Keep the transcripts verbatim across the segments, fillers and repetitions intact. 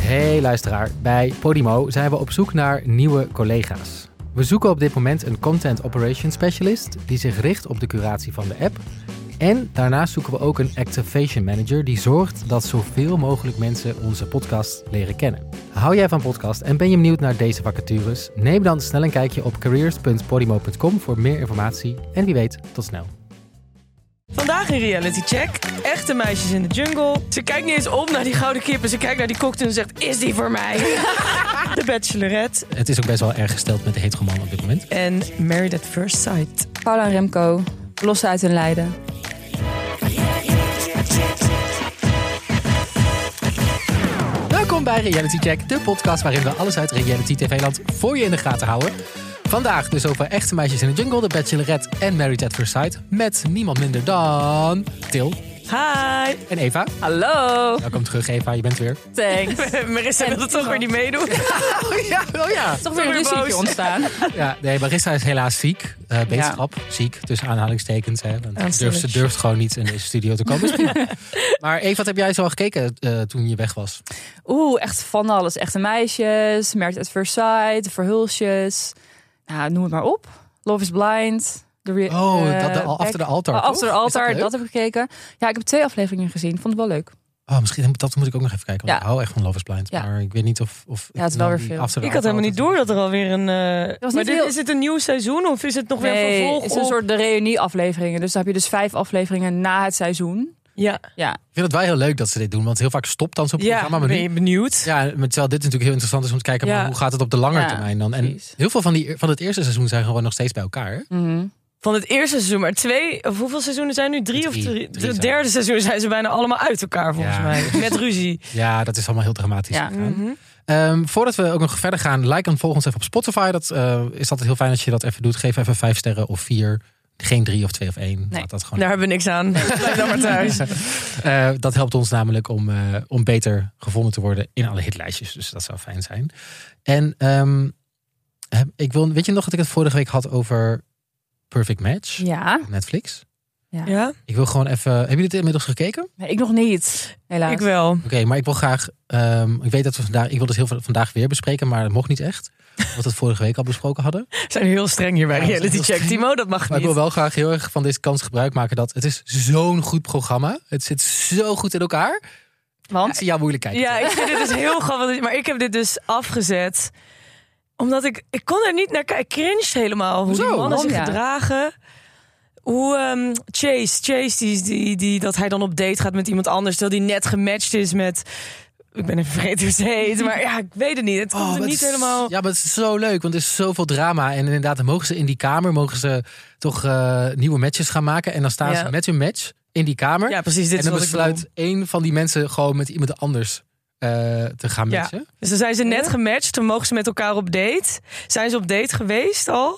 Hey luisteraar, bij Podimo zijn we op zoek naar nieuwe collega's. We zoeken op dit moment een Content Operations Specialist die zich richt op de curatie van de app. En daarnaast zoeken we ook een Activation Manager die zorgt dat zoveel mogelijk mensen onze podcast leren kennen. Hou jij van podcast en ben je benieuwd naar deze vacatures? Neem dan snel een kijkje op careers punt podimo punt com voor meer informatie. En wie weet, tot snel. Vandaag in Reality Check. Echte meisjes in de jungle. Ze kijkt niet eens om naar die gouden kippen. Ze kijkt naar die cocktail en zegt, is die voor mij? De Bachelorette. Het is ook best wel erg gesteld met de hetero man op dit moment. En Married at First Sight. Paula en Remco, los uit hun lijden. Welkom bij Reality Check, de podcast waarin we alles uit reality tv-land voor je in de gaten houden. Vandaag dus over echte meisjes in de jungle, de Bachelorette en Married at First Sight. Met niemand minder dan Til. Hi. En Eva. Hallo. Welkom terug, Eva. Je bent weer. Thanks. Marissa wil het toch weer niet meedoen. Oh ja, oh ja. is toch weer een ruzietje ontstaan. Ja, nee, Marissa is helaas ziek. Uh, beterschap, ja. Ziek, tussen aanhalingstekens. Hè, want ze durft, ze durft gewoon niet in deze studio te komen. Maar Eva, wat heb jij zo al gekeken uh, toen je weg was? Oeh, echt van alles. Echte meisjes, Married at First Sight, de Verhulsjes. Nou, noem het maar op. Love is Blind. De re- oh, uh, dat de, After the Altar. Oh, After the Altar, dat, dat heb ik gekeken. Ja, ik heb twee afleveringen gezien. Vond het wel leuk. Oh, misschien dat moet ik ook nog even kijken. Want ja. Ik hou echt van Love is Blind. Ja. Maar ik weet niet of... of ja, het is wel weer veel. Ik had helemaal niet door dat er alweer een... Uh... Maar dit, heel... is het een nieuw seizoen of is het nog nee, weer een vervolg? Het is een op... soort de reunie-afleveringen. Dus dan heb je dus vijf afleveringen na het seizoen. Ja. ja. Ik vind het wel heel leuk dat ze dit doen. Want heel vaak stopt dan zo'n ja, programma. Maar ben je benieuwd? Ja, terwijl dit natuurlijk heel interessant is om te kijken... Ja. Maar hoe gaat het op de lange ja, termijn dan? En precies. heel veel van, die, van het eerste seizoen zijn gewoon nog steeds bij elkaar. Hè? Mm-hmm. Van het eerste seizoen, maar twee... Of hoeveel seizoenen zijn nu? Drie, drie of drie? drie het derde seizoen zijn ze bijna allemaal uit elkaar volgens ja. mij. Met ruzie. Ja, dat is allemaal heel dramatisch. Ja. Mm-hmm. Um, voordat we ook nog verder gaan, like en volg ons even op Spotify. Dat uh, is altijd heel fijn als je dat even doet. Geef even vijf sterren of vier. Geen drie of twee of één. Nee. Dat gewoon... Daar hebben we niks aan. Blijf dan maar thuis. uh, dat helpt ons namelijk om, uh, om beter gevonden te worden in alle hitlijstjes. Dus dat zou fijn zijn. En um, ik wil, weet je nog dat ik het vorige week had over Perfect Match? Ja. Netflix. Ja. ja. Ik wil gewoon even... Hebben jullie het inmiddels gekeken? Nee, ik nog niet. Helaas. Ik wel. Oké, okay, maar ik wil graag... Um, ik weet dat we vandaag... Ik wil het heel veel vandaag weer bespreken, maar dat mocht niet echt. Wat we het vorige week al besproken hadden. We zijn heel streng hier bij ja, Reality Check, Timo. Dat mag maar niet. Ik wil wel graag heel erg van deze kans gebruik maken dat het is zo'n goed programma. Het zit zo goed in elkaar. Want? Ja, moeilijkheid. Ja, ik vind dit dus heel grappig. Maar ik heb dit dus afgezet. Omdat ik... Ik kon er niet naar kijken. Ik cringe helemaal. Hoe zo, die mannen zich ja. gedragen. Hoe um, Chase, Chase die, die, die, dat hij dan op date gaat met iemand anders. Terwijl die net gematcht is met... Ik ben even vergeten hoe ze heet. Maar ja, ik weet het niet. Het komt oh, er niet is, helemaal... Ja, maar het is zo leuk. Want er is zoveel drama. En inderdaad, dan mogen ze in die kamer... mogen ze toch uh, nieuwe matches gaan maken. En dan staan ja. ze met hun match in die kamer. Ja, precies. Dit en dan is besluit één van die mensen gewoon met iemand anders... Uh, te gaan matchen. Ja. Dus dan zijn ze net gematcht. Dan mogen ze met elkaar op date. Zijn ze op date geweest al?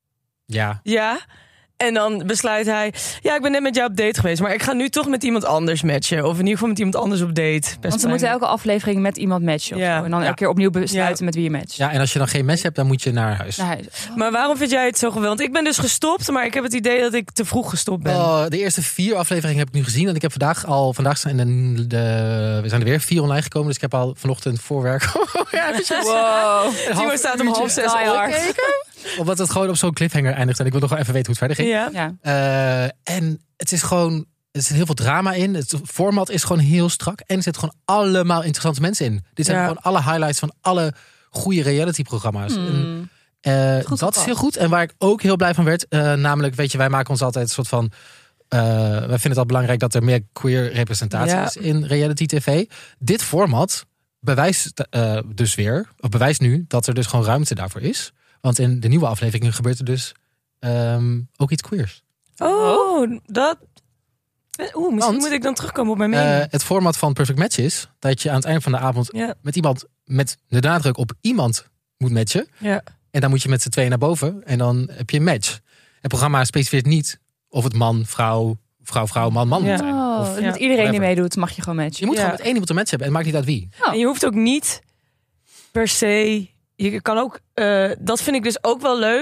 Ja. Ja. En dan besluit hij... Ja, ik ben net met jou op date geweest. Maar ik ga nu toch met iemand anders matchen. Of in ieder geval met iemand anders op date. Best Want ze moeten elke aflevering met iemand matchen. Ja. Of zo. En dan ja. elke keer opnieuw besluiten ja. met wie je matcht. Ja, en als je dan geen match hebt, dan moet je naar huis. Naar huis. Oh. Maar waarom vind jij het zo geweldig? Want ik ben dus gestopt. Maar ik heb het idee dat ik te vroeg gestopt ben. Oh, de eerste vier afleveringen heb ik nu gezien. En ik heb vandaag al... Vandaag zijn de, de, we zijn er weer vier online gekomen. Dus ik heb al vanochtend voorwerk... ja, wow. Timo staat om half zes opgekeken. Omdat het gewoon op zo'n cliffhanger eindigt. En ik wil nog wel even weten hoe het verder ging. Ja. Ja. Uh, en het is gewoon... Er zit heel veel drama in. Het format is gewoon heel strak. En er zitten gewoon allemaal interessante mensen in. Dit zijn ja. gewoon alle highlights van alle goede reality-programma's. Hmm. En, uh, dat is heel goed. En waar ik ook heel blij van werd... Uh, namelijk, weet je, wij maken ons altijd een soort van... Uh, wij vinden het al belangrijk dat er meer queer representatie ja. is in reality tv. Dit format bewijst uh, dus weer... Of bewijst nu dat er dus gewoon ruimte daarvoor is. Want in de nieuwe afleveringen gebeurt er dus um, ook iets queers. Oh, dat... Oeh, misschien Want, moet ik dan terugkomen op mijn mening. Uh, het format van Perfect Match is dat je aan het eind van de avond ja. met iemand met de nadruk op iemand moet matchen. Ja. En dan moet je met z'n tweeën naar boven en dan heb je een match. Het programma specificeert niet of het man, vrouw, vrouw, vrouw, man, man ja. moet zijn. Oh, of, met ja, iedereen whatever. die meedoet mag je gewoon matchen. Je moet ja. gewoon met één iemand een match hebben en het maakt niet uit wie. Oh. En je hoeft ook niet per se... Je kan ook... Uh, dat vind ik dus ook wel leuk.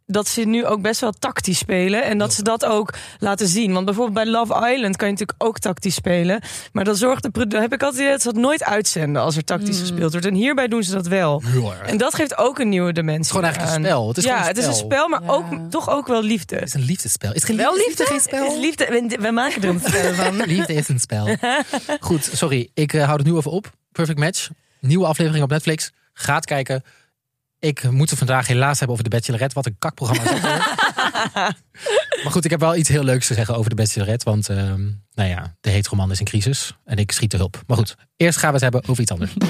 dat ze nu ook best wel tactisch spelen. En dat ze dat ook laten zien. Want bijvoorbeeld bij Love Island kan je natuurlijk ook tactisch spelen. Maar dat zorgt de, dan heb ik altijd dat ze dat nooit uitzenden als er tactisch mm. gespeeld wordt. En hierbij doen ze dat wel. Heel en dat geeft ook een nieuwe dimensie. Het is gewoon eigenlijk aan. een spel. Het is ja, een het spel. is een spel, maar ja. ook, toch ook wel liefde. Het is een liefdespel. Is het geen wel liefde? liefde? Is het geen spel? Is liefde? We, we maken er een spel van. Liefde is een spel. Goed, sorry. Ik uh, hou het nu even op. Perfect Match. Nieuwe aflevering op Netflix. Gaat kijken. Ik moet het vandaag helaas hebben over The Bachelorette. Wat een kakprogramma is dat. Maar goed, ik heb wel iets heel leuks te zeggen over The Bachelorette. Want, uh, nou ja, de heteroman is in crisis. En ik schiet de hulp. Maar goed, eerst gaan we het hebben over iets anders.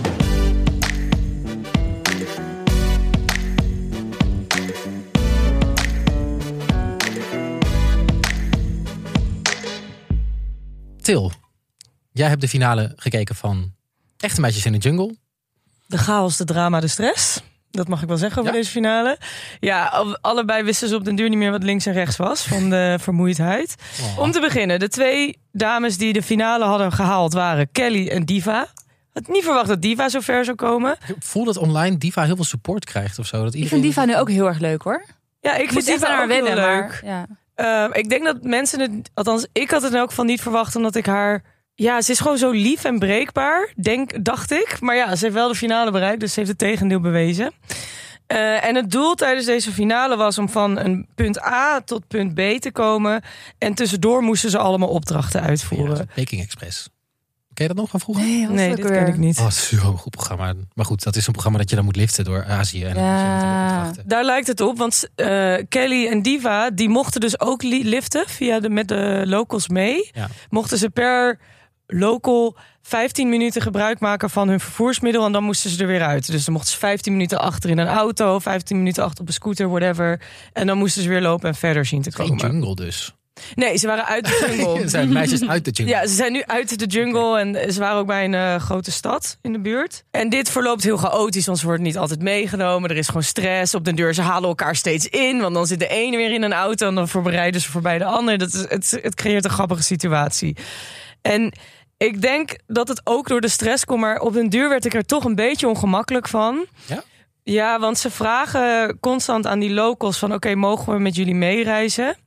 Til, jij hebt de finale gekeken van Echte Meisjes in de Jungle. De chaos, de drama, de stress. Dat mag ik wel zeggen over Ja? deze finale. Ja, allebei wisten ze op den duur niet meer wat links en rechts was van de vermoeidheid. Oh. Om te beginnen, de twee dames die de finale hadden gehaald waren Kelly en Diva. Had niet verwacht dat Diva zo ver zou komen. Ik voel dat online Diva heel veel support krijgt of zo. Dat Ik iedereen... vind Diva nu ook heel erg leuk hoor. Ja, ik Ik vind moet echt Diva naar haar ook heel wennen, leuk. maar ja. Uh, ik denk dat mensen het, althans ik had het in elk geval niet verwacht, omdat ik haar, ja, ze is gewoon zo lief en breekbaar, denk, dacht ik. Maar ja, ze heeft wel de finale bereikt, dus ze heeft het tegendeel bewezen. Uh, en het doel tijdens deze finale was om van een punt A tot punt B te komen. En tussendoor moesten ze allemaal opdrachten uitvoeren. Ja, Baking Express. Ken je dat nog van vroeger? Nee, wat Nee, ook dit weer? ken ik niet. Oh, het is zo'n goed programma. Maar goed, dat is een programma dat je dan moet liften door Azië. En dan Ja. moet je meteen opdrachten. Daar lijkt het op, want uh, Kelly en Diva, die mochten dus ook li- liften via de, met de locals mee. Ja. Mochten ze per local vijftien minuten gebruik maken van hun vervoersmiddel en dan moesten ze er weer uit. Dus dan mochten ze vijftien minuten achter in een auto, vijftien minuten achter op een scooter, whatever. En dan moesten ze weer lopen en verder zien te komen. Geen jungle dus. Nee, ze waren uit de jungle. Het zijn meisjes uit de jungle. Ja, ze zijn nu uit de jungle en ze waren ook bij een uh, grote stad in de buurt. En dit verloopt heel chaotisch, want ze worden niet altijd meegenomen. Er is gewoon stress. Op den deur, ze halen elkaar steeds in. Want dan zit de ene weer in een auto en dan voorbereiden ze voorbij de ander. Dat is, het, het creëert een grappige situatie. En ik denk dat het ook door de stress komt, maar op den duur werd ik er toch een beetje ongemakkelijk van. Ja? Ja, want ze vragen constant aan die locals van oké, okay, mogen we met jullie meereizen?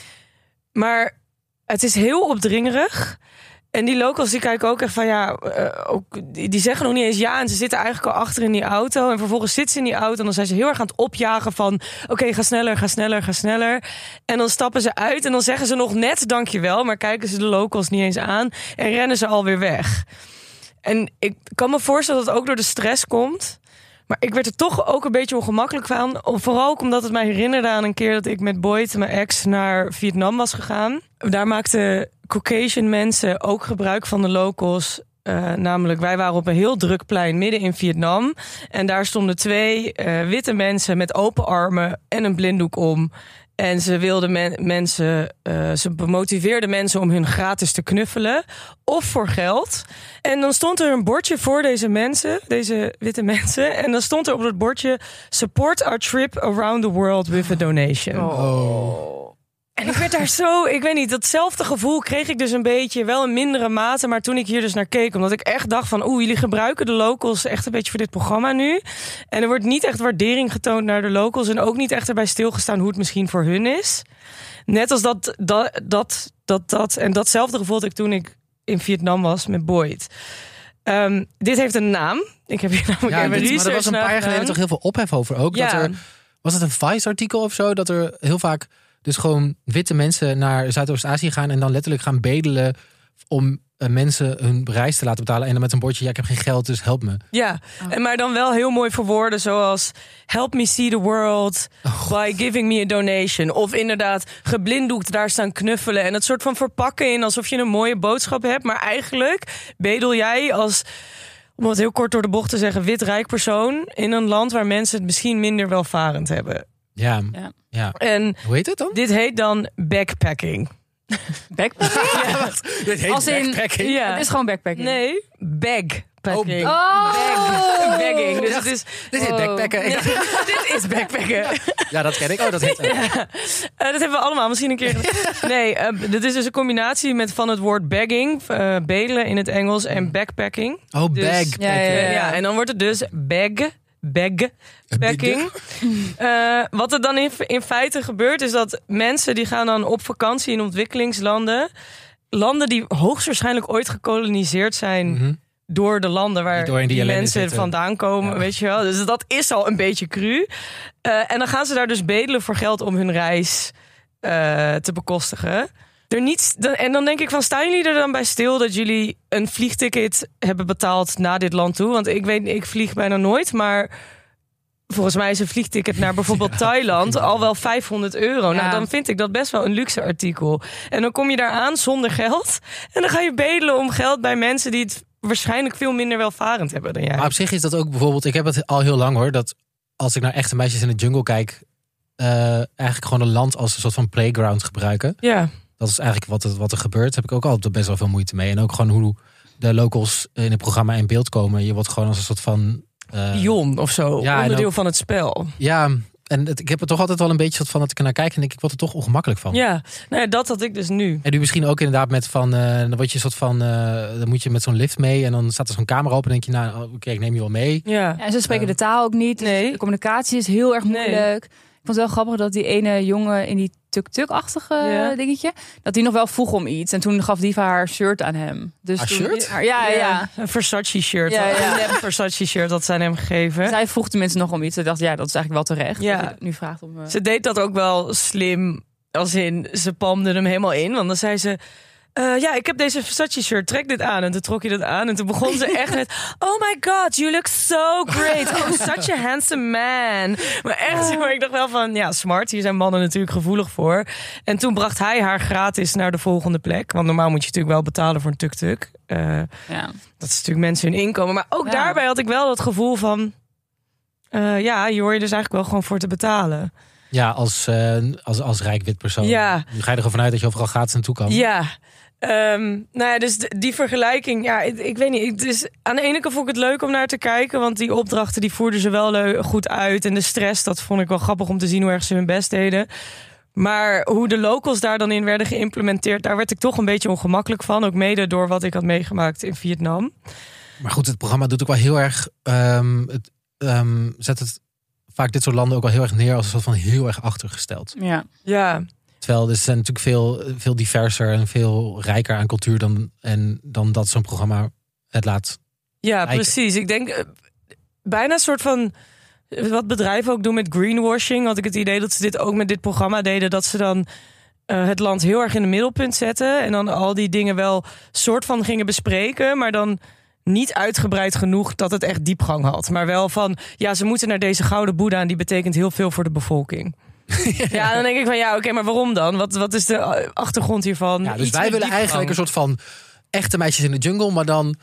Maar het is heel opdringerig. En die locals die kijken ook echt van ja, uh, ook, die, die zeggen nog niet eens ja. En ze zitten eigenlijk al achter in die auto. En vervolgens zitten ze in die auto en dan zijn ze heel erg aan het opjagen van oké, okay, ga sneller, ga sneller, ga sneller. En dan stappen ze uit en dan zeggen ze nog net dankjewel. Maar kijken ze de locals niet eens aan en rennen ze alweer weg. En ik kan me voorstellen dat het ook door de stress komt. Maar ik werd er toch ook een beetje ongemakkelijk van. Vooral ook omdat het mij herinnerde aan een keer dat ik met Boyd, mijn ex, naar Vietnam was gegaan. Daar maakten Caucasian mensen ook gebruik van de locals. Uh, namelijk, wij waren op een heel druk plein midden in Vietnam. En daar stonden twee uh, witte mensen met open armen en een blinddoek om. En ze wilden men, mensen, uh, ze motiveerden mensen om hun gratis te knuffelen. Of voor geld. En dan stond er een bordje voor deze mensen, deze witte mensen. En dan stond er op het bordje: support our trip around the world with a donation. Oh. En ik werd daar zo, ik weet niet, datzelfde gevoel kreeg ik dus een beetje, wel in mindere mate, maar toen ik hier dus naar keek, omdat ik echt dacht van, oeh, jullie gebruiken de locals echt een beetje voor dit programma nu. En er wordt niet echt waardering getoond naar de locals en ook niet echt erbij stilgestaan hoe het misschien voor hun is. Net als dat, dat, dat, dat, dat en datzelfde gevoel dat ik toen ik in Vietnam was met Boyd. Um, dit heeft een naam. Ik heb hier namelijk Ja, even dit, research maar er was een paar jaar geleden gedaan. toch heel veel ophef over ook. Ja. Dat er, was het een Vice-artikel of zo? Dat er heel vaak dus gewoon witte mensen naar Zuidoost-Azië gaan en dan letterlijk gaan bedelen om uh, mensen hun reis te laten betalen. En dan met een bordje, ja, ik heb geen geld, dus help me. Ja, en maar dan wel heel mooi verwoorden zoals help me see the world by giving me a donation. Of inderdaad geblinddoekt daar staan knuffelen en het soort van verpakken in alsof je een mooie boodschap hebt. Maar eigenlijk bedel jij als, om het heel kort door de bocht te zeggen, wit rijk persoon in een land waar mensen het misschien minder welvarend hebben. Ja, Ja. ja. En Hoe heet het dan? dit heet dan backpacking. Backpacking? Ja, wacht. Dit heet Als in- backpacking. Ja. Het is gewoon backpacking. Nee, bagpacking. Oh! Bag, bagging. Dus het is, Dit heet Oh. backpacken. ja, dit is backpacken. Ja, dat ken ik. Oh, dat heet Uh, dat hebben we allemaal misschien een keer. Nee, uh, dit is dus een combinatie met van het woord bagging, uh, bedelen in het Engels, en backpacking. Oh, Dus- backpacking. Ja, ja, Uh, ja. ja, en dan wordt het dus bag backpacking. Uh, wat er dan in, in feite gebeurt is dat mensen die gaan dan op vakantie in ontwikkelingslanden. Landen die hoogstwaarschijnlijk ooit gekoloniseerd zijn mm-hmm. door de landen waar die, die mensen zitten. vandaan komen. Ja. Weet je wel? Dus dat is al een beetje cru. Uh, en dan gaan ze daar dus bedelen voor geld om hun reis uh, te bekostigen. Er niets, en dan denk ik van, staan jullie er dan bij stil dat jullie een vliegticket hebben betaald naar dit land toe? Want ik weet, ik vlieg bijna nooit, maar volgens mij is een vliegticket naar bijvoorbeeld ja, Thailand al wel vijfhonderd euro. Ja. Nou, dan vind ik dat best wel een luxe artikel. En dan kom je daar aan zonder geld en dan ga je bedelen om geld bij mensen die het waarschijnlijk veel minder welvarend hebben dan jij. Maar op zich is dat ook bijvoorbeeld, ik heb het al heel lang hoor, dat als ik naar echte meisjes in de jungle kijk, uh, eigenlijk gewoon een land als een soort van playground gebruiken. Ja. Dat is eigenlijk wat er, wat er gebeurt. Daar heb ik ook altijd best wel veel moeite mee. En ook gewoon hoe de locals in het programma in beeld komen. Je wordt gewoon als een soort van Uh, Jon of zo, ja, onderdeel ook van het spel. Ja, en het, ik heb er toch altijd wel een beetje van dat ik er naar kijk en denk ik, word er toch ongemakkelijk van. Ja, nou ja, dat had ik dus nu. En nu misschien ook inderdaad met van, uh, dan word je soort van, uh, dan moet je met zo'n lift mee en dan staat er zo'n camera op en denk je, nou, oké, okay, ik neem je wel mee. Ja, ja en ze spreken uh, de taal ook niet. Nee. De communicatie is heel erg moeilijk. Nee. Ik vond het wel grappig dat die ene jongen in die tuk-tuk-achtige ja. dingetje, dat die nog wel vroeg om iets. En toen gaf Diva haar shirt aan hem. Dus haar toen, shirt? Haar, ja, ja, ja. Een Versace-shirt. Ja, ja. Een Versace-shirt dat zij hem gegeven. Zij vroeg tenminste nog om iets. Ze dacht, ja, dat is eigenlijk wel terecht. Ja. Dat hij nu vraagt om... Uh... Ze deed dat ook wel slim. Als in, ze palmde hem helemaal in. Want dan zei ze, Uh, ja, ik heb deze Versace-shirt, trek dit aan. En toen trok je dat aan. En toen begon ze echt met, oh my god, you look so great. Oh, such a handsome man. Maar echt, maar ik dacht wel van, ja, smart. Hier zijn mannen natuurlijk gevoelig voor. En toen bracht hij haar gratis naar de volgende plek. Want normaal moet je natuurlijk wel betalen voor een tuk-tuk. Uh, ja. Dat is natuurlijk mensen hun inkomen. Maar ook ja. daarbij had ik wel het gevoel van, uh, ja, hier hoor je dus eigenlijk wel gewoon voor te betalen. Ja, als, uh, als, als rijk wit persoon. Ja. Nu ga je er gewoon vanuit dat je overal gratis naartoe kan. Ja. Um, nou ja, dus die vergelijking, ja, ik, ik weet niet. Dus aan de ene kant vond ik het leuk om naar te kijken, want die opdrachten die voerden ze wel leuk, goed uit. En de stress, dat vond ik wel grappig om te zien hoe erg ze hun best deden. Maar hoe de locals daar dan in werden geïmplementeerd, daar werd ik toch een beetje ongemakkelijk van. Ook mede door wat ik had meegemaakt in Vietnam. Maar goed, het programma doet ook wel heel erg, um, het, um, zet het vaak dit soort landen ook wel heel erg neer als een soort van heel erg achtergesteld. Ja, ja. Terwijl er zijn natuurlijk veel, veel diverser en veel rijker aan cultuur dan, en, dan dat zo'n programma het laat. Ja, lijken. Precies. Ik denk uh, bijna een soort van wat bedrijven ook doen met greenwashing. Had ik het idee dat ze dit ook met dit programma deden. Dat ze dan uh, het land heel erg in de middelpunt zetten. En dan al die dingen wel soort van gingen bespreken. Maar dan niet uitgebreid genoeg dat het echt diepgang had. Maar wel van, ja, ze moeten naar deze gouden boeddha en die betekent heel veel voor de bevolking. Ja, ja, dan denk ik van ja, oké, okay, maar waarom dan? Wat, wat is de achtergrond hiervan? Ja, dus Iets wij willen eigenlijk een soort van echte meisjes in de jungle, maar dan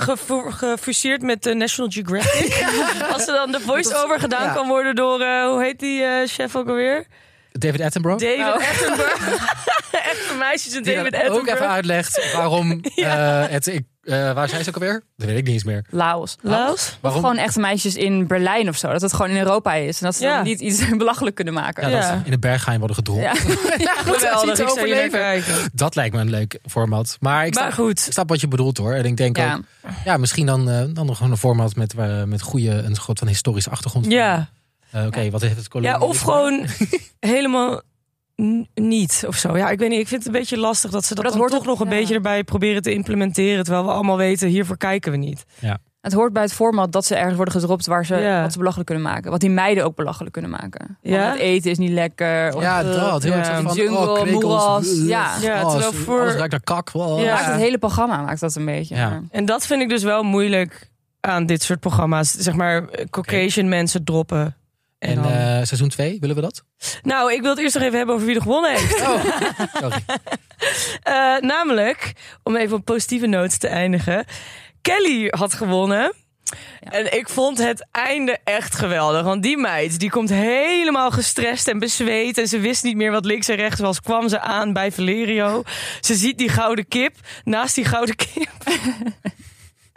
gefuseerd met de National Geographic. Als er dan de voice-over gedaan ja. kan worden door, uh, hoe heet die uh, chef ook alweer? David Attenborough. David oh. Attenborough. Echte meisjes en die David Attenborough. Ook even uitlegt waarom ja. uh, het... Ik, Uh, waar zijn ze ook alweer? Dat weet ik niet eens meer. Laos. Laos? Of gewoon echte meisjes in Berlijn of zo. Dat het gewoon in Europa is. En dat ze ja. dan niet iets belachelijk kunnen maken. Ja, dat ja. in de berghain worden gedronken. Ja. Ja, geweldig. Ik zou je naar kijken. Dat lijkt me een leuk format. Maar ik snap, ik snap wat je bedoelt hoor. En ik denk ja. ook, ja, misschien dan, uh, dan nog gewoon een format met, uh, met goede, een soort van historische achtergrond. Ja. Uh, Oké, okay, ja. wat heeft het kolonie? Ja, of gewoon helemaal N- niet of zo. Ja, ik weet niet. Ik vind het een beetje lastig dat ze dat, dat hoort toch nog een ja. beetje erbij proberen te implementeren. Terwijl we allemaal weten, hiervoor kijken we niet. Ja. Het hoort bij het format dat ze ergens worden gedropt waar ze ja. wat ze belachelijk kunnen maken. Wat die meiden ook belachelijk kunnen maken. Ja? Het eten is niet lekker. Of ja, dat. Heel ja. van, jungle, oh, moeras. Ja, ja oh, terwijl voor... alles ruikt naar kak. Oh. Ja. Maakt het hele programma maakt dat een beetje. Ja. Ja. En dat vind ik dus wel moeilijk aan dit soort programma's. Zeg maar, Caucasian okay. mensen droppen. En, en uh, seizoen twee, willen we dat? Nou, ik wil het eerst nog even hebben over wie er gewonnen heeft. Oh, sorry. uh, namelijk, om even op positieve noot te eindigen. Kelly had gewonnen. Ja. En ik vond het einde echt geweldig. Want die meid, die komt helemaal gestrest en bezweet. En ze wist niet meer wat links en rechts was. Kwam ze aan bij Valerio. Ze ziet die gouden kip. Naast die gouden kip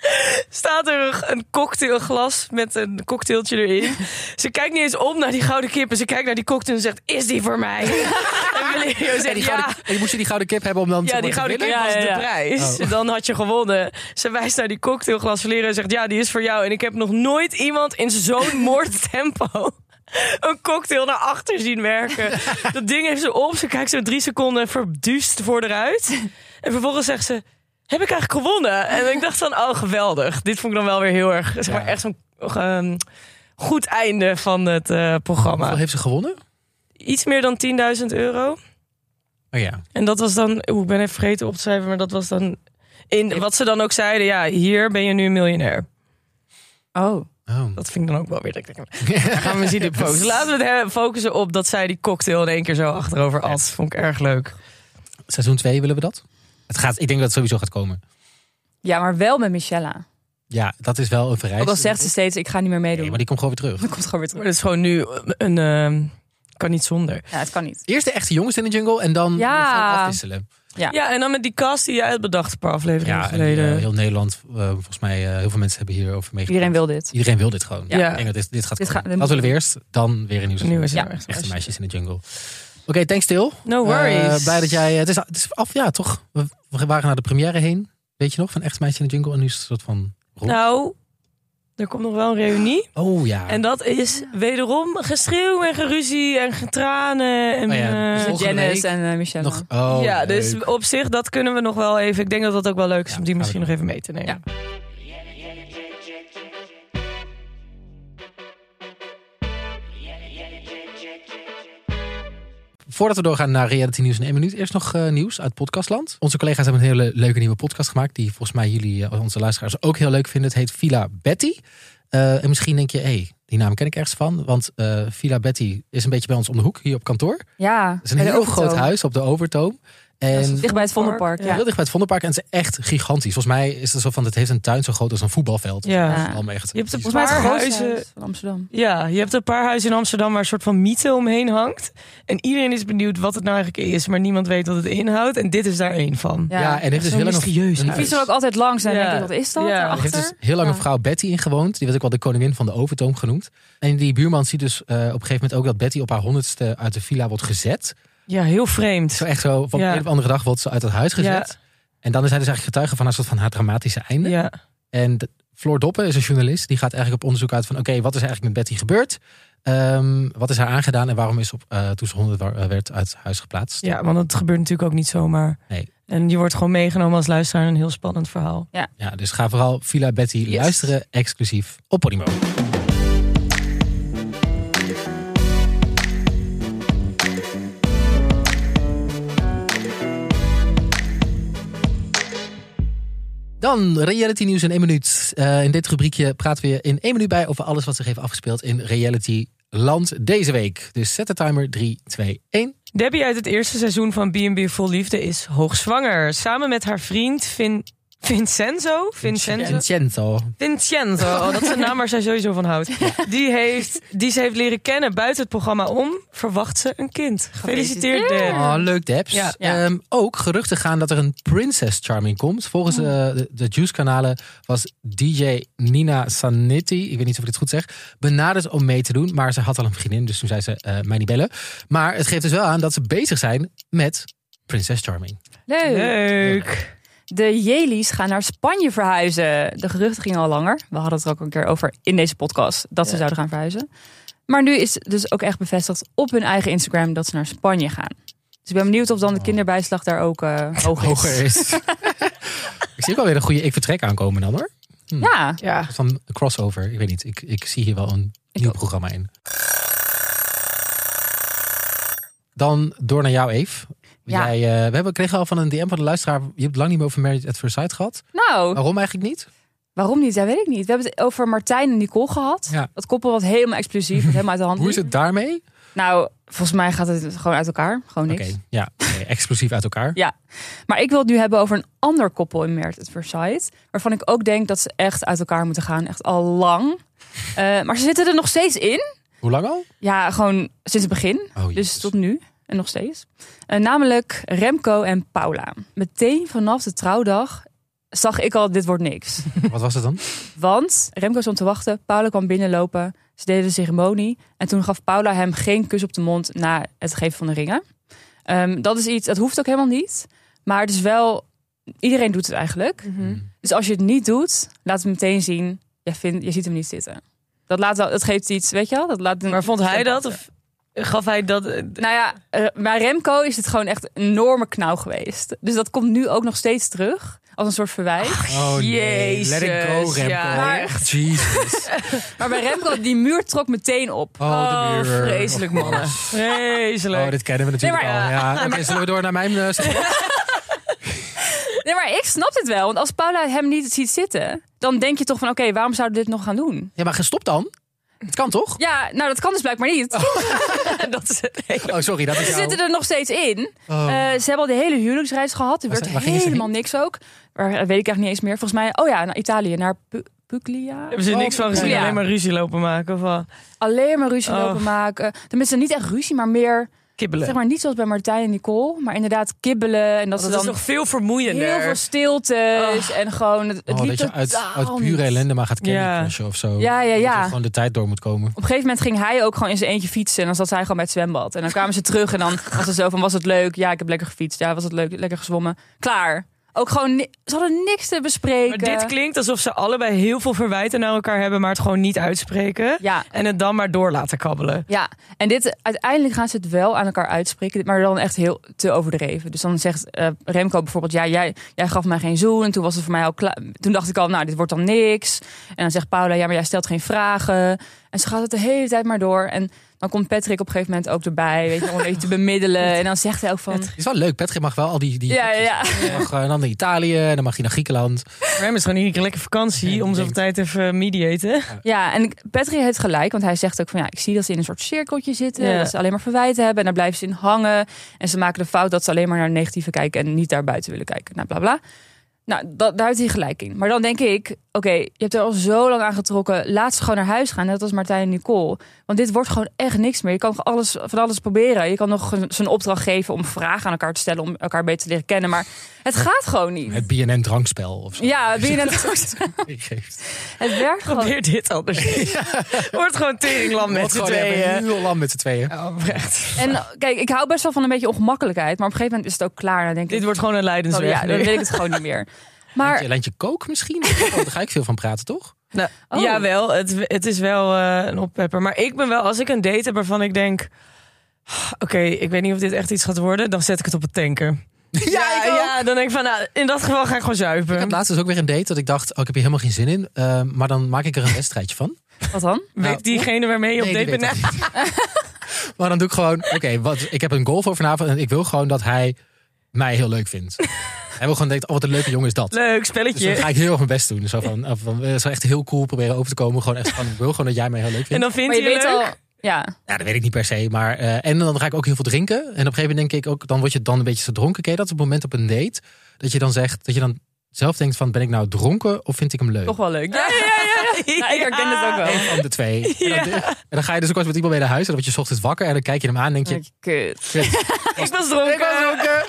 staat er een cocktailglas met een cocktailtje erin. Ze kijkt niet eens om naar die gouden kip. En ze kijkt naar die cocktail en zegt, is die voor mij? En Valerio zegt, en die gouden, ja. En moest je die gouden kip hebben om dan ja, te die gouden kip winnen? was ja, ja, ja. de prijs. Oh. Dan had je gewonnen. Ze wijst naar die cocktailglas Valerio en zegt, ja, die is voor jou. En ik heb nog nooit iemand in zo'n moordtempo een cocktail naar achter zien werken. Dat ding heeft ze op. Ze kijkt zo drie seconden verduust voor eruit. En vervolgens zegt ze, heb ik eigenlijk gewonnen? En ik dacht van, oh, geweldig. Dit vond ik dan wel weer heel erg, zeg maar, ja. echt zo'n um, goed einde van het uh, programma. Hoeveel heeft ze gewonnen? Iets meer dan tienduizend euro. Oh ja. En dat was dan, oeh, ik ben even vergeten op te schrijven, maar dat was dan, in wat ze dan ook zeiden, ja, hier ben je nu een miljonair. Oh. Oh. Dat vind ik dan ook wel weer. Dat ik denk, dan gaan we zien dit focussen. Laten we het focussen op dat zij die cocktail in één keer zo achterover at. Vond ik erg leuk. Seizoen twee willen we dat? Het gaat, ik denk dat het sowieso gaat komen. Ja, maar wel met Michella. Ja, dat is wel een vereiste. Ook al zegt ze steeds, ik ga niet meer meedoen. Nee, maar die komt gewoon weer terug. Dat komt gewoon weer terug. Maar het is gewoon nu een... Uh, kan niet zonder. Ja, het kan niet. Eerst de echte jongens in de jungle en dan ja. afwisselen. Ja. ja, en dan met die cast die jij had bedacht een paar afleveringen ja, geleden. En, uh, heel Nederland, uh, volgens mij, uh, heel veel mensen hebben hierover meegepraat. Iedereen wil dit. Iedereen wil dit gewoon. Ja. Ja. Ik denk dat dit, dit gaat dit komen. Ga, dat willen we eerst, dan weer een nieuw seizoen. Ja. Echte meisjes, meisjes in de jungle. Oké, okay, thanks Til. No worries. Uh, blij dat jij, het is, het is af, ja toch. We, we waren naar de première heen. Weet je nog, van Echt Meisje in de Jungle. En nu is het een soort van... Rond. Nou... Er komt nog wel een reunie. Oh ja. En dat is wederom geschreeuw en geruzie en getranen. En, oh ja, uh, dus Janice en uh, Michelle. Nog, oh, ja, dus leuk. op zich, dat kunnen we nog wel even. Ik denk dat dat ook wel leuk is ja, om die misschien nog even mee te nemen. Ja. Voordat we doorgaan naar reality nieuws in één minuut, eerst nog uh, nieuws uit podcastland. Onze collega's hebben een hele leuke nieuwe podcast gemaakt, die volgens mij jullie, uh, onze luisteraars, ook heel leuk vinden. Het heet Villa Betty. Uh, en misschien denk je, hé, hey, die naam ken ik ergens van. Want uh, Villa Betty is een beetje bij ons om de hoek, hier op kantoor. Ja, het is een heel Overtoom. groot huis op de Overtoom. En dicht bij het Vondelpark. Ja. Ja. Heel dicht bij het Vondelpark. En het is echt gigantisch. Volgens mij is het zo van, het heeft een tuin zo groot als een voetbalveld. Ja. Ja. Je hebt een Volgens mij paar het huizen huis van Amsterdam. Ja, je hebt een paar huizen in Amsterdam waar een soort van mythe omheen hangt. En iedereen is benieuwd wat het nou eigenlijk is, maar niemand weet wat het inhoudt. En dit is daar één van. Ja, ja en dit is zo heel lang mysterieus. Een, ik fiets er ook altijd langs en ja. denk ik, wat is dat? Ja. Er heeft dus heel lang ja. een vrouw Betty ingewoond. Die werd ook wel de koningin van de Overtoom genoemd. En die buurman ziet dus uh, op een gegeven moment ook dat Betty op haar honderdste uit de villa wordt gezet. Ja, heel vreemd. Zo echt zo, van ja. de een of andere dag wordt ze uit het huis gezet. Ja. En dan is hij dus eigenlijk getuige van een soort van haar dramatische einde. Ja. En de, Floor Doppen is een journalist. Die gaat eigenlijk op onderzoek uit van oké, okay, wat is eigenlijk met Betty gebeurd? Um, wat is haar aangedaan en waarom is op uh, toen ze honderd werd uit huis geplaatst? Ja, want dat gebeurt natuurlijk ook niet zomaar. Nee. En je wordt gewoon meegenomen als luisteraar in een heel spannend verhaal. Ja, ja dus ga vooral Villa Betty yes. luisteren, exclusief op Podimo. Dan reality nieuws in één minuut. Uh, in dit rubriekje praten we je in één minuut bij over alles wat zich heeft afgespeeld in reality land deze week. Dus zet de timer drie, twee, één. Debbie uit het eerste seizoen van B en B Vol Liefde is hoogzwanger. Samen met haar vriend Vin... Vincenzo? Vincenzo? Vincenzo. Vincenzo. Oh, dat is een naam waar zij sowieso van houdt. Die, heeft, die ze heeft leren kennen buiten het programma om, verwacht ze een kind. Gefeliciteerd, Deb. Oh, leuk, Debs. Ja. Ja. Um, ook geruchten gaan dat er een Princess Charming komt. Volgens uh, de, de Juice-kanalen was D J Nina Sanetti, ik weet niet of ik het goed zeg, benaderd om mee te doen. Maar ze had al een vriendin, dus toen zei ze uh, mij niet bellen. Maar het geeft dus wel aan dat ze bezig zijn met Princess Charming. Leuk. Leuk. De Jelies gaan naar Spanje verhuizen. De geruchten gingen al langer. We hadden het er ook een keer over in deze podcast. Dat ze ja. zouden gaan verhuizen. Maar nu is dus ook echt bevestigd op hun eigen Instagram dat ze naar Spanje gaan. Dus ik ben benieuwd of dan de kinderbijslag daar ook uh, hoger is. Hoger is. Ik zie ook wel weer een goede ik vertrek aankomen dan hoor. Hm. Ja. ja. Van een crossover. Ik weet niet. Ik, ik zie hier wel een ik nieuw ook. programma in. Dan door naar jou, Eve. Ja. Jij, uh, we hebben, kregen al van een D M van de luisteraar. Je hebt lang niet meer over Married at First Sight gehad. Nou. Waarom eigenlijk niet? Waarom niet? Dat weet ik niet. We hebben het over Martijn en Nicole gehad. Ja. Dat koppel wat helemaal explosief. Wat helemaal uit de hand. Hoe is het daarmee? Nou, volgens mij gaat het gewoon uit elkaar. Gewoon niks. Oké, okay, ja. Okay, explosief uit elkaar. Ja. Maar ik wil het nu hebben over een ander koppel in Married at First Sight. Waarvan ik ook denk dat ze echt uit elkaar moeten gaan. Echt al lang. Uh, maar ze zitten er nog steeds in. Hoe lang al? Ja, gewoon sinds het begin. Oh, dus tot nu. En nog steeds. Uh, namelijk Remco en Paula. Meteen vanaf de trouwdag zag ik al, dit wordt niks. Wat was het dan? Want Remco stond te wachten. Paula kwam binnenlopen. Ze deden de ceremonie. En toen gaf Paula hem geen kus op de mond na het geven van de ringen. Um, dat is iets, dat hoeft ook helemaal niet. Maar het is wel, iedereen doet het eigenlijk. Mm-hmm. Dus als je het niet doet, laat het meteen zien. Je, vindt, je ziet hem niet zitten. Dat, laat wel, dat geeft iets, weet je wel? Dat laat maar vond hij dat? Of gaf hij dat? Nou ja, uh, bij Remco is het gewoon echt een enorme knauw geweest. Dus dat komt nu ook nog steeds terug. Als een soort verwijt. Oh nee, Jezus, let it go, Remco. Ja, maar, Jesus. maar bij Remco, die muur trok meteen op. Oh, de muur. Vreselijk, mannen. Vreselijk. Oh, dit kennen we natuurlijk nee, maar, al. Ja. Okay, zullen we door naar mijn... Uh, nee, maar ik snap dit wel. Want als Paula hem niet ziet zitten, dan denk je toch van... oké, okay, waarom zouden we dit nog gaan doen? Ja, maar stop dan. Het kan toch? Ja, nou dat kan dus blijkbaar niet. Oh, dat is het hele... oh sorry. Dat is Ze jou... zitten er nog steeds in. Oh. Uh, ze hebben al de hele huwelijksreis gehad. Er werd Waar, waar helemaal niks ook. Waar weet ik eigenlijk niet eens meer. Volgens mij, oh ja, naar Italië, naar Pu- Puglia. Hebben ze niks van gezien, ja. alleen maar ruzie lopen maken? Of wat? Alleen maar ruzie Oh. lopen maken. Tenminste, niet echt ruzie, maar meer... Kibbelen. Zeg maar niet zoals bij Martijn en Nicole, maar inderdaad kibbelen. En dat, dat ze dan is nog veel vermoeiender. heel veel stiltes Oh. en gewoon... Het, het Oh, liep dat je uit, totaal uit pure niet. ellende maar gaat Candy Ja. Crushen of zo. Ja, ja, ja. Dat je gewoon de tijd door moet komen. Op een gegeven moment ging hij ook gewoon in zijn eentje fietsen. En dan zat hij gewoon bij het zwembad. En dan kwamen ze terug en dan was het zo van... was het leuk? Ja, ik heb lekker gefietst. Ja, was het leuk? Lekker gezwommen. Klaar. Ook gewoon, ni- ze hadden niks te bespreken. Maar dit klinkt alsof ze allebei heel veel verwijten naar elkaar hebben, maar het gewoon niet uitspreken. Ja. En het dan maar door laten kabbelen. Ja, en dit, uiteindelijk gaan ze het wel aan elkaar uitspreken, maar dan echt heel te overdreven. Dus dan zegt uh, Remco bijvoorbeeld, ja, jij, jij gaf mij geen zoen. En toen was het voor mij al klaar. Toen dacht ik al, nou, dit wordt dan niks. En dan zegt Paula, ja, maar jij stelt geen vragen. En ze gaat het de hele tijd maar door. En dan komt Patrick op een gegeven moment ook erbij, weet je, om een beetje te bemiddelen. En dan zegt hij ook van... Het is wel leuk. Patrick mag wel al die... die Ja, ja. Hij mag uh, dan naar Italië, en dan mag hij naar Griekenland. Voor hem is gewoon hier een lekker vakantie Ja, om zoveel denk- tijd even mediaten. Ja, en Patrick heeft gelijk, want hij zegt ook van ja, ik zie dat ze in een soort cirkeltje zitten, Ja. dat ze alleen maar verwijten hebben en daar blijven ze in hangen. En ze maken de fout dat ze alleen maar naar het negatieve kijken en niet daar buiten willen kijken. Nou, bla bla. Nou, dat, daar heeft hij gelijk in. Maar dan denk ik, oké, okay, je hebt er al zo lang aan getrokken. Laat ze gewoon naar huis gaan, net als Martijn en Nicole. Want dit wordt gewoon echt niks meer. Je kan alles, van alles proberen. Je kan nog zijn opdracht geven om vragen aan elkaar te stellen, om elkaar beter te leren kennen. Maar het gaat gewoon niet. Het B N N-drankspel of zo. Ja, het B N N-drankspel. Het werkt gewoon. Probeer dit anders. Wordt gewoon teringlam met z'n tweeën. Heel lang met z'n tweeën. Oh, echt. En kijk, ik hou best wel van een beetje ongemakkelijkheid. Maar op een gegeven moment is het ook klaar. Dan denk ik, Dit wordt gewoon een oh, lijdensweg. ja, dan nu. weet ik het gewoon niet meer. Maar Lijntje, lijntje kook misschien? Daar ga ik veel van praten, toch? Nou, Oh. Jawel, het, het is wel uh, een oppepper. Maar ik ben wel, als ik een date heb waarvan ik denk... Oké, okay, ik weet niet of dit echt iets gaat worden. Dan zet ik het op het tanken. Ja, ik ook. ja, dan denk ik van, nou, in dat geval ga ik gewoon zuipen. Ik had laatst dus ook weer een date dat ik dacht, oh, ik heb hier helemaal geen zin in. Uh, maar dan maak ik er een wedstrijdje van. wat dan? Weet Nou, diegene waarmee je op nee, date die bent? weet dat niet. Maar dan doe ik gewoon, oké, okay, wat ik heb een goal voor vanavond en ik wil gewoon dat hij mij heel leuk vindt. Hij wil gewoon denken, oh wat een leuke jongen is dat. Leuk, Dus spelletje. dan ga ik heel erg mijn best doen. Zo van, van, het zou echt heel cool proberen over te komen. Gewoon echt van, ik wil gewoon dat jij mij heel leuk vindt. En dan vindt Maar je hij weet leuk. al... Ja, Ja, dat weet ik niet per se. Maar, uh, en dan ga ik ook heel veel drinken. En op een gegeven moment denk ik ook, dan word je dan een beetje zo dronken. Ken je dat op het moment op een date? Dat je dan zegt, dat je dan zelf denkt van, ben ik nou dronken of vind ik hem leuk? toch wel leuk. Ja, ja, ja. ja. Ja, ik herken het ook wel. Eén van de twee. Ja. En, dan, en dan ga je dus ook wel eens met iemand mee naar huis. En dan word je 's ochtends wakker. En dan kijk je hem aan en denk je... Kut. Shit, Ik was dronken. ik was dronken.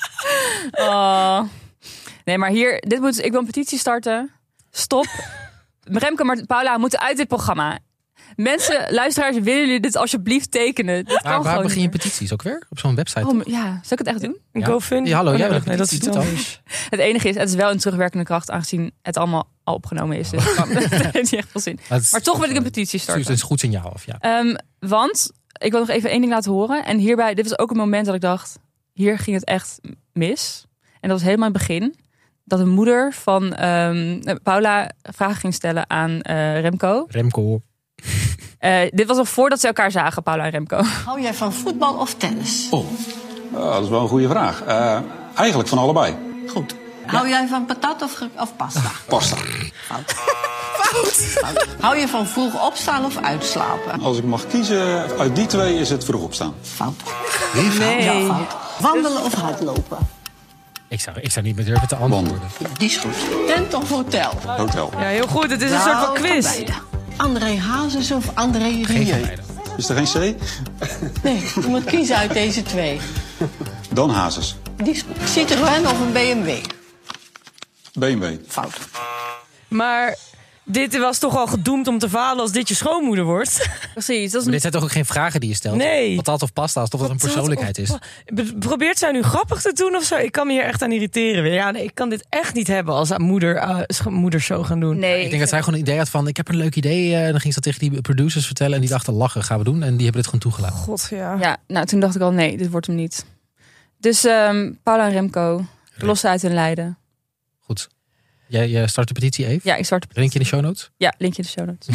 Oh. Nee, maar hier, dit moet, ik wil een petitie starten. Stop. Remco en Paula moeten uit dit programma. Mensen, luisteraars, willen jullie dit alsjeblieft tekenen? Dit kan Waar, waar gewoon begin je niet petities ook weer? Op zo'n website? meer. Oh, ja, zou ik het echt doen? Een Ja. GoFundMe. Ja, hallo, Oh, jij nee, bent nee, dat is iets petitie, doe anders. Het enige is, het is wel een terugwerkende kracht, aangezien het allemaal al opgenomen is. Dus het kan- het heeft niet echt veel zin. Maar, het is- Maar toch wil ik een petitie Het is starten. een goed signaal. Of ja. Um, want, ik wil nog even één ding laten horen. En hierbij, dit was ook een moment dat ik dacht, hier ging het echt mis. En dat was helemaal in het begin. Dat de moeder van um, Paula vragen ging stellen aan uh, Remco. Remco. Uh, dit was nog voordat ze elkaar zagen, Paula en Remco. Hou jij van voetbal of tennis? Oh, ja, dat is wel een goede vraag. Uh, eigenlijk van allebei. Goed. Hou jij van patat of, ge- of pasta? Pasta. Fout. Fout. Hou je van vroeg opstaan of uitslapen? Als ik mag kiezen uit die twee is het vroeg opstaan. Fout. Nee. Ja, fout. Wandelen of hardlopen? Ik zou, ik zou niet meer durven te antwoorden. Die is goed. Tent of hotel? Hotel. Ja, heel goed. Het is een soort van quiz. beide. André Hazes of André Geen van Rieu? beide. Is er geen C? Nee, je moet kiezen uit deze twee. Dan Hazes. Die is goed. Citroën of een B M W? B en B. Fout. Maar dit was toch al gedoemd om te falen als dit je schoonmoeder wordt? Precies. Dat is Maar dit zijn toch ook geen vragen die je stelt? Nee. Patat of pasta, alsof het een persoonlijkheid is. Probeert zij nu grappig te doen of zo? Ik kan me hier echt aan irriteren weer. Ja, nee, ik kan dit echt niet hebben als aan moeder, uh, moedershow gaan doen. Nee, Ik denk dat zij gewoon een idee had van, ik heb een leuk idee. En dan ging ze dat tegen die producers vertellen. En die dachten, lachen, gaan we doen. En die hebben dit gewoon toegelaten. God, ja. Ja, nou toen dacht ik al, nee, dit wordt hem niet. Dus um, Paula en Remco, lossen uit hun lijden. Goed. Jij, jij start de petitie even? Ja, ik start de Linkje in de show notes? Ja, linkje in de show notes.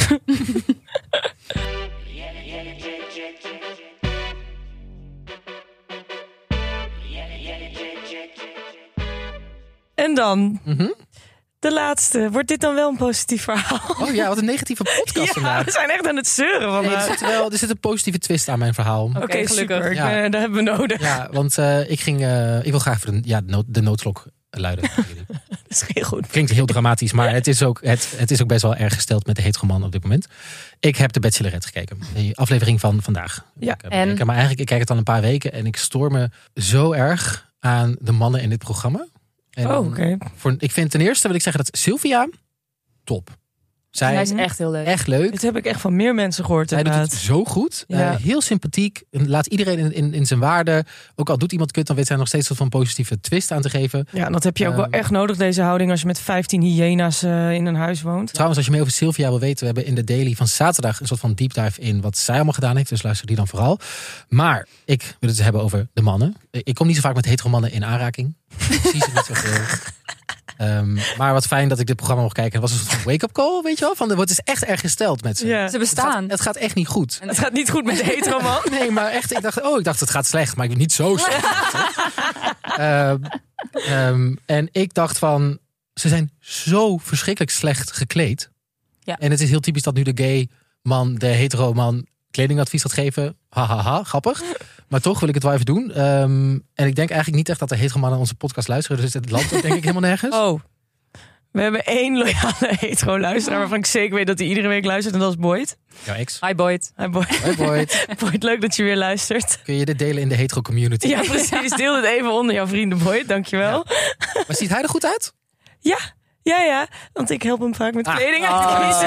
En dan, Mm-hmm. de laatste. Wordt dit dan wel een positief verhaal? Oh ja, wat een negatieve podcast Ja, vandaag. we zijn echt aan het zeuren Nee, er, vandaag. zit wel, er zit een positieve twist aan mijn verhaal. Oké, Oké, super. gelukkig. Ja. Ja. Dat hebben we nodig. Ja, want uh, ik ging, uh, ik wil graag even de, ja, de, nood, de noodklok luiden. Dat is heel goed. Klinkt heel dramatisch, maar het is, ook, het, het is ook best wel erg gesteld met de heteroman op dit moment. Ik heb de Bachelorette gekeken. Die aflevering van vandaag. Ja, ik heb en? gekeken. Maar eigenlijk, ik kijk het al een paar weken en ik stoor me zo erg aan de mannen in dit programma. En Oh, oké. Okay. Voor, ik vind ten eerste, wil ik zeggen, dat Sylvia, top. Zij Hij is echt heel leuk. echt leuk. Dit heb ik echt van meer mensen gehoord. Hij doet inderdaad. het zo goed. Ja. Uh, heel sympathiek. Laat iedereen in, in, in zijn waarde. Ook al doet iemand kut, dan weet zij nog steeds wat van positieve twist aan te geven. Ja, dat heb je ook wel Um, echt nodig, deze houding, als je met vijftien hyena's uh, in een huis woont. Trouwens, als je meer over Sylvia wil weten, we hebben in de daily van zaterdag een soort van deep dive in wat zij allemaal gedaan heeft. Dus luister die dan vooral. Maar ik wil het hebben over de mannen. Ik kom niet zo vaak met hetero mannen in aanraking. Zie ze niet zoveel. Um, maar wat fijn dat ik dit programma mocht kijken. Het was een soort van wake-up call, weet je wel? Van de, het is echt erg gesteld met ze. Ja. Ze bestaan. Het gaat, het gaat echt niet goed. Het gaat niet goed met de hetero man. Nee, maar echt, ik dacht, oh, ik dacht het gaat slecht, maar ik ben niet zo slecht. um, um, en ik dacht van, ze zijn zo verschrikkelijk slecht gekleed. Ja. En het is heel typisch dat nu de gay man, de hetero man, kledingadvies gaat geven. Hahaha, ha, ha, grappig. Maar toch wil ik het wel even doen. Um, en ik denk eigenlijk niet echt dat de hetero mannen onze podcast luisteren. Dus het landt ook denk ik helemaal nergens. Oh. We hebben één loyale hetero luisteraar waarvan ik zeker weet dat hij iedere week luistert. En dat is Boyd. Jouw ex. Hi Boyd. Hi Boyd. Hoi Boyd. Boyd, leuk dat je weer luistert. Kun je dit delen in de hetero community? Ja, precies. Deel het even onder jouw vrienden, Boyd. Dankjewel. Ja. Maar ziet hij er goed uit? Ja. Ja, ja. Want ik help hem vaak met kleding ah. uit te kiezen.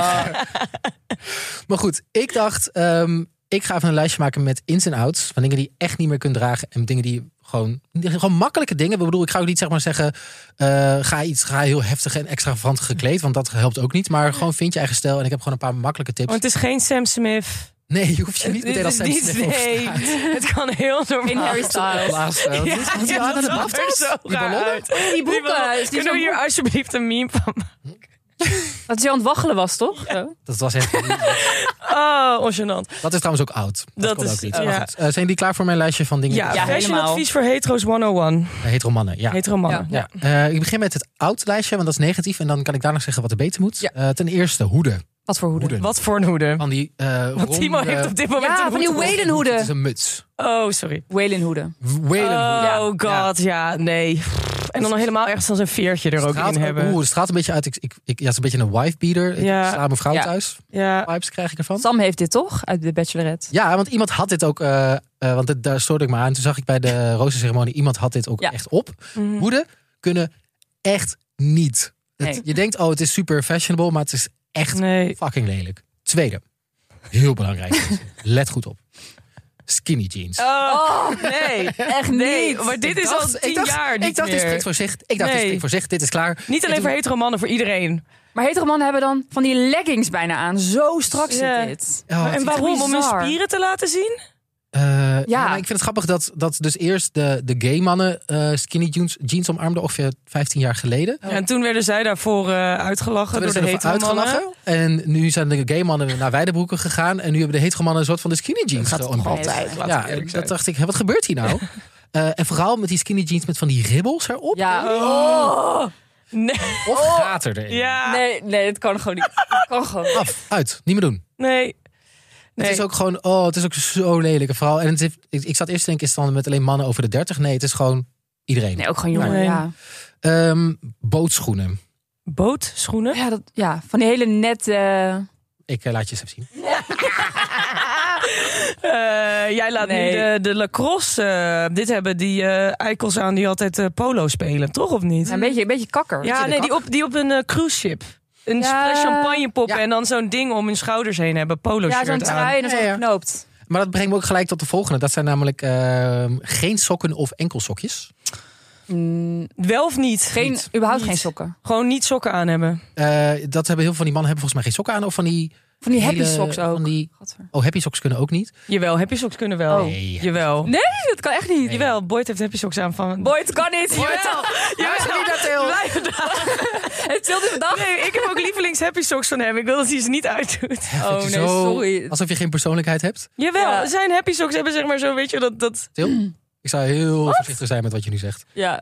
Maar goed, ik dacht, um, ik ga even een lijstje maken met ins en outs. Van dingen die je echt niet meer kunt dragen. En dingen die gewoon, gewoon makkelijke dingen. Ik bedoel, ik ga ook niet zeg maar zeggen, uh, ga iets, ga heel heftig en extravagant gekleed. Want dat helpt ook niet. Maar gewoon vind je eigen stijl. En ik heb gewoon een paar makkelijke tips. Want het is geen Sam Smith. Nee, je hoeft je niet Het meteen als is Sam Smith niet, over nee, straat. het kan heel normaal. In Harry Styles. Laatst, uh, Ja, want die ja, hadden dat het zag er aftas, zo die raar ballonnen. uit. Die boeken. ballonnen. Is die Kunnen we zo'n hier alsjeblieft een meme van maken? Dat hij aan het waggelen was, toch? Zo. Dat was echt. Oh, ongenant. Dat is trouwens ook oud. Dat, Dat kon is- ook niet. ja. Maar goed, uh, zijn jullie klaar voor mijn lijstje van dingen? Ja, Ja, fashion helemaal. advies voor hetero's honderdéén. Uh, hetero mannen, ja. Hetero mannen. Ja. Ja. Uh, ik begin met het oud lijstje, want dat is negatief. En dan kan ik daarna zeggen wat er beter moet. Ja. Uh, ten eerste, hoeden. Wat voor hoeden? Hoeden. Wat voor een hoede. Van die uh, Want Timo ronde- heeft op dit moment Ja, een van die hoed op. Whalen Het is hoeden. een muts. Oh, sorry. Whalen hoeden. Whalen Oh god, ja, nee. En dan nog helemaal ergens als een veertje er ook straalt, in hebben. Oeh, het straalt een beetje uit. Ik, ik, ik, ja, het is een beetje een wife beater. Ik Ja. sla mijn vrouw Ja. thuis. Ja. Vibes krijg ik ervan. Sam heeft dit toch? Uit de Bachelorette. Ja, want iemand had dit ook. Uh, uh, want het, daar stoorde ik me aan. Toen zag ik bij de roosterceremonie. Iemand had dit ook Ja. echt op. Mhm. Hoeden kunnen echt niet. Het- Nee. Je denkt, oh, het is super fashionable. Maar het is echt Nee. fucking lelijk. Tweede. Heel belangrijk. Let goed op. Skinny jeans. Oh, nee. Echt Nee, niet. maar dit Ik is dacht- al ik tien dacht- jaar niet Ik dacht, dit meer. spreekt voor zich. Ik dacht, dit Nee. spreekt voor zich. Dit is klaar. Niet alleen En voor toen- hetero mannen, voor iedereen. Maar hetero mannen hebben dan van die leggings bijna aan. Zo strak zit Ja. dit. Oh, het En is- waarom? Om hun bizar. spieren te laten zien? Uh, ja. Ja. maar ik vind het grappig dat, dat dus eerst de, de gay mannen uh, skinny jeans, jeans omarmden ongeveer vijftien jaar geleden. Ja, en toen werden zij daarvoor uh, uitgelachen Toen door de werden ze ervoor hetero mannen. uitgelachen. En nu zijn de gay mannen naar wijde broeken gegaan. En nu hebben de hetero mannen een soort van de skinny jeans Dat gaat geomarmd. toch altijd, laat Ja, ik eerlijk en zijn. dat dacht ik, hè, wat gebeurt hier nou? Uh, en vooral met die skinny jeans met van die ribbels erop. Ja. Oh. Nee. Of gaten erin. Ja. Nee, nee, het kan gewoon niet. Het kan gewoon niet. Af, uit, niet meer doen. Nee. Nee. Het is ook gewoon, oh, het is ook zo lelijk. En vooral, en het heeft, ik, ik zat eerst te denken, is het dan met alleen mannen over de dertig? Nee, het is gewoon iedereen. Nee, ook gewoon jongen. Nee. Ja. Um, bootschoenen. Bootschoenen? Ja, dat, ja, van die hele nette... Ik uh, laat je eens even zien. Uh, jij laat Nee. nu de, de lacrosse uh, dit hebben, die uh, eikels aan die altijd uh, polo spelen, toch of niet? Ja, een, beetje, een beetje kakker. Ja, Beetje nee, de die op, die op een uh, cruise ship. Een Ja. fles champagne poppen Ja. en dan zo'n ding om hun schouders heen hebben. Polo Ja, shirt zo'n aan. trui en dan zo Ja, ja. geknoopt. Maar dat brengt me ook gelijk tot de volgende. Dat zijn namelijk uh, geen sokken of enkelsokjes. Mm, Wel of niet? geen, Niet. überhaupt Niet. geen sokken. Gewoon niet sokken aan hebben. Uh, dat hebben heel veel van die mannen hebben volgens mij geen sokken aan. Of van die... Van die happy hele- socks ook. Van die, Gadver. oh, happy socks kunnen ook niet. Jawel, happy socks kunnen wel. Nee. Jawel. Nee, dat kan echt niet. Jawel, Boyd heeft happy socks aan van... Boy, het kan niet. Jawel. Jawel. niet dat heel. Blijf daar. Het tilt in de dag. Nee, ik heb ook lievelings happy socks van hem. Ik wil dat hij ze niet uitdoet. Ja, Oh, vind je nee, zo- sorry. Alsof je geen persoonlijkheid hebt. Jawel, Ja. zijn happy socks hebben zeg maar zo, weet je, dat... dat... Til? Ik zou heel voorzichtig zijn met wat je nu zegt. Ja,